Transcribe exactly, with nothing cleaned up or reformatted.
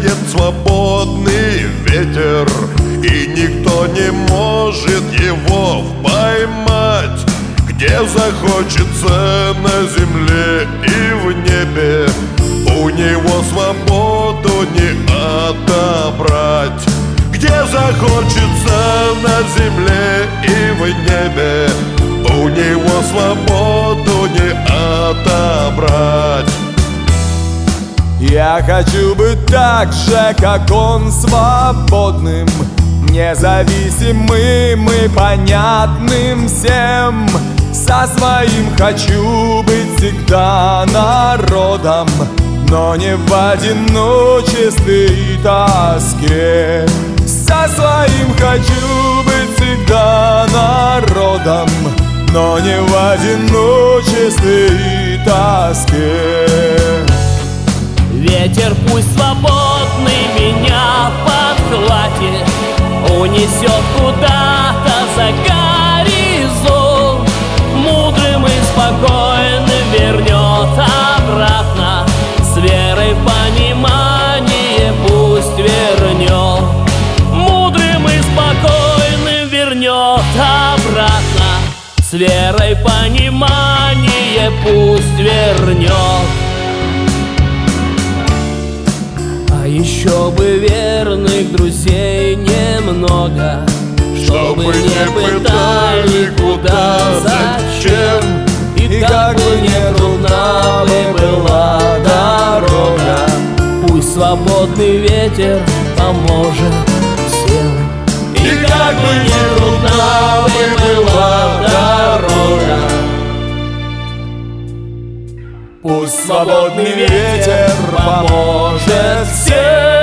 гуляет свободный ветер, и никто не может его поймать. Где захочется на земле и в небе, у него свободу не отобрать. Где захочется на земле и в небе, у него свободу не отобрать. Я хочу быть так же, как он, свободным, независимым и понятным всем. Со своим хочу быть всегда народом, но не в одиночестве и тоске. Со своим хочу быть всегда народом, но не в одиночестве и тоске. Ветер пусть свободный меня подхватит, унесет куда-то за горизонт, мудрым и спокойным вернет обратно, с верой в понимание пусть вернет. Мудрым и спокойным вернет обратно, с верой в понимание пусть вернет. А еще бы верных друзей немного, чтобы не пытали куда, зачем. И как бы не трудна бы была дорога, пусть свободный ветер поможет всем. И как бы не трудна бы была дорога, пусть свободный ветер поможет всем.